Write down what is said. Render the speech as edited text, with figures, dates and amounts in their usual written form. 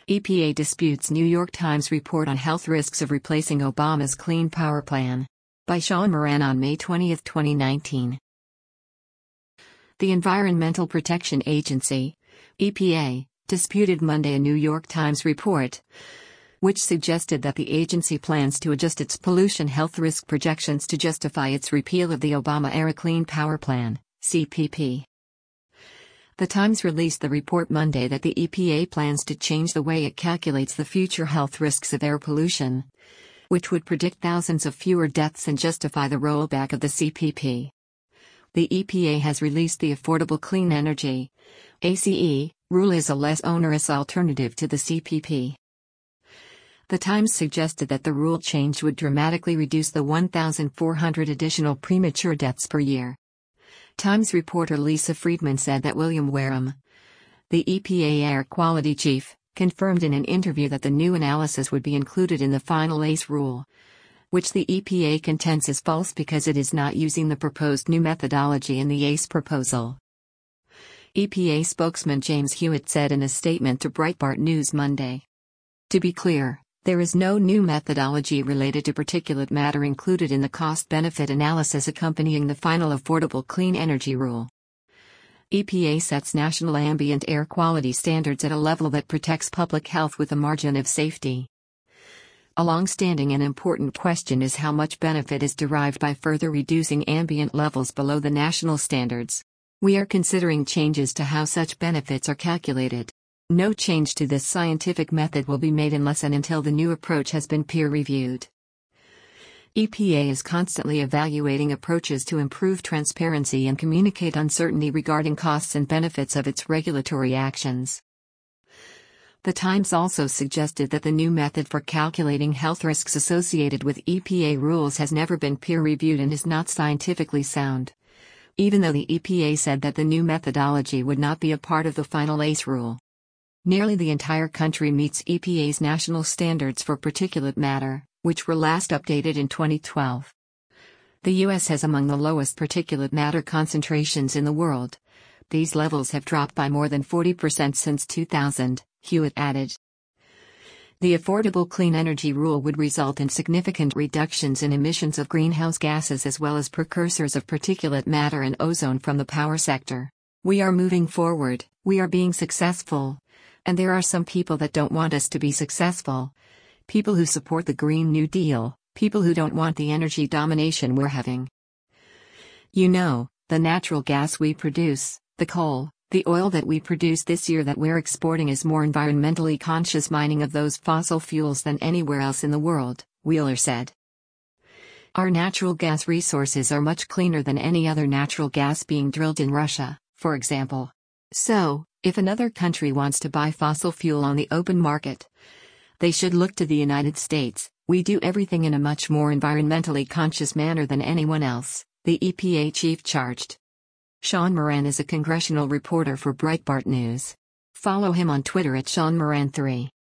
EPA disputes New York Times report on health risks of replacing Obama's Clean Power Plan. By Sean Moran on May 20, 2019. The Environmental Protection Agency, EPA, disputed Monday a New York Times report, which suggested that the agency plans to adjust its pollution health risk projections to justify its repeal of the Obama-era Clean Power Plan, CPP. The Times released the report Monday that the EPA plans to change the way it calculates the future health risks of air pollution, which would predict thousands of fewer deaths and justify the rollback of the CPP. The EPA has released the Affordable Clean Energy (ACE) rule as a less onerous alternative to the CPP. The Times suggested that the rule change would dramatically reduce the 1,400 additional premature deaths per year. Times reporter Lisa Friedman said that William Wareham, the EPA air quality chief, confirmed in an interview that the new analysis would be included in the final ACE rule, which the EPA contends is false because it is not using the proposed new methodology in the ACE proposal. EPA spokesman James Hewitt said in a statement to Breitbart News Monday. To be clear, there is no new methodology related to particulate matter included in the cost-benefit analysis accompanying the final Affordable Clean Energy rule. EPA sets national ambient air quality standards at a level that protects public health with a margin of safety. A long-standing and important question is how much benefit is derived by further reducing ambient levels below the national standards. We are considering changes to how such benefits are calculated. No change to this scientific method will be made unless and until the new approach has been peer-reviewed. EPA is constantly evaluating approaches to improve transparency and communicate uncertainty regarding costs and benefits of its regulatory actions. The Times also suggested that the new method for calculating health risks associated with EPA rules has never been peer-reviewed and is not scientifically sound, even though the EPA said that the new methodology would not be a part of the final ACE rule. Nearly the entire country meets EPA's national standards for particulate matter, which were last updated in 2012. The U.S. has among the lowest particulate matter concentrations in the world. These levels have dropped by more than 40% since 2000, Hewitt added. The Affordable Clean Energy rule would result in significant reductions in emissions of greenhouse gases as well as precursors of particulate matter and ozone from the power sector. We are moving forward, we are being successful. And there are some people that don't want us to be successful. People who support the Green New Deal, people who don't want the energy domination we're having. You know, the natural gas we produce, the coal, the oil that we produce this year that we're exporting is more environmentally conscious mining of those fossil fuels than anywhere else in the world, Wheeler said. Our natural gas resources are much cleaner than any other natural gas being drilled in Russia, for example. So, if another country wants to buy fossil fuel on the open market, they should look to the United States. We do everything in a much more environmentally conscious manner than anyone else, the EPA chief charged. Sean Moran is a congressional reporter for Breitbart News. Follow him on Twitter at SeanMoran3.